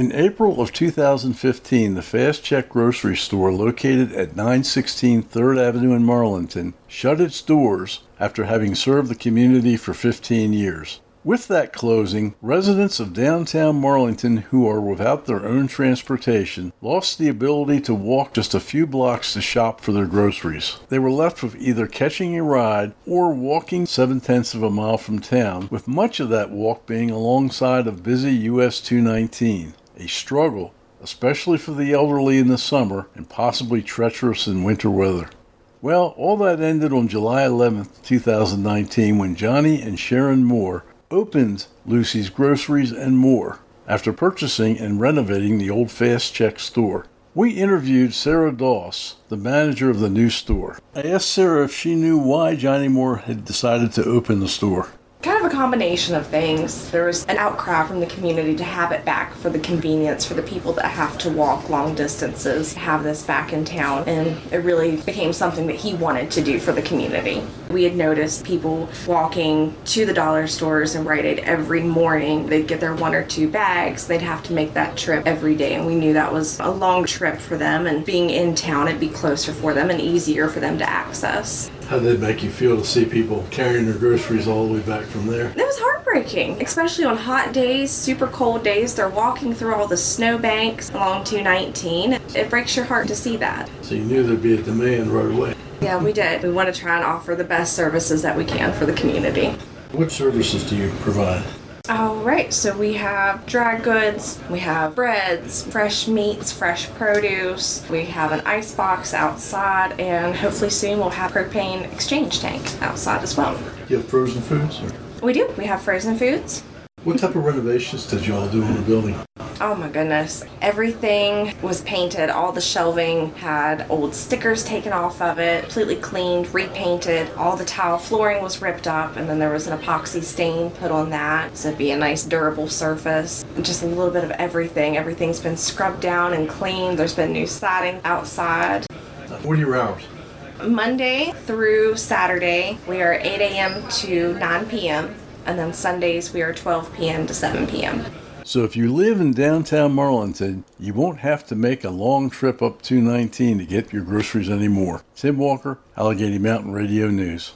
In April of 2015, the Fast Check grocery store located at 916 3rd Avenue in Marlinton shut its doors after having served the community for 15 years. With that closing, residents of downtown Marlinton who are without their own transportation lost the ability to walk just a few blocks to shop for their groceries. They were left with either catching a ride or walking 7/10 of a mile from town, with much of that walk being alongside of busy US 219. A struggle, especially for the elderly in the summer and possibly treacherous in winter weather. Well, all that ended on July 11th, 2019 when Johnny and Sharon Moore opened Lucy's Groceries and More after purchasing and renovating the old Fast Check store. We interviewed Sarah Doss, the manager of the new store. I asked Sarah if she knew why Johnny Moore had decided to open the store. Kind of a combination of things. There was an outcry from the community to have it back for the convenience for the people that have to walk long distances, have this back in town, and it really became something that he wanted to do for the community. We had noticed people walking to the dollar stores and Rite Aid every morning. They'd get their 1 or 2 bags. They'd have to make that trip every day, and we knew that was a long trip for them, and being in town, it'd be closer for them and easier for them to access. How did it make you feel to see people carrying their groceries all the way back from there? It was heartbreaking, especially on hot days, super cold days. They're walking through all the snowbanks along 219. It breaks your heart to see that. So you knew there'd be a demand right away. Yeah, we did. We want to try and offer the best services that we can for the community. What services do you provide? All right, so we have dry goods, we have breads, fresh meats, fresh produce, we have an ice box outside, and hopefully soon we'll have propane exchange tank outside as well. Do you have frozen foods? We do. We have frozen foods. What type of renovations did y'all do on the building? Oh my goodness. Everything was painted. All the shelving had old stickers taken off of it, completely cleaned, repainted. All the tile flooring was ripped up, and then there was an epoxy stain put on that, so it'd be a nice durable surface. Just a little bit of everything. Everything's been scrubbed down and cleaned. There's been new siding outside. What are your hours? Monday through Saturday, we are 8 a.m. to 9 p.m., and then Sundays we are 12 p.m. to 7 p.m. So if you live in downtown Marlinton, you won't have to make a long trip up 219 to get your groceries anymore. Tim Walker, Allegheny Mountain Radio News.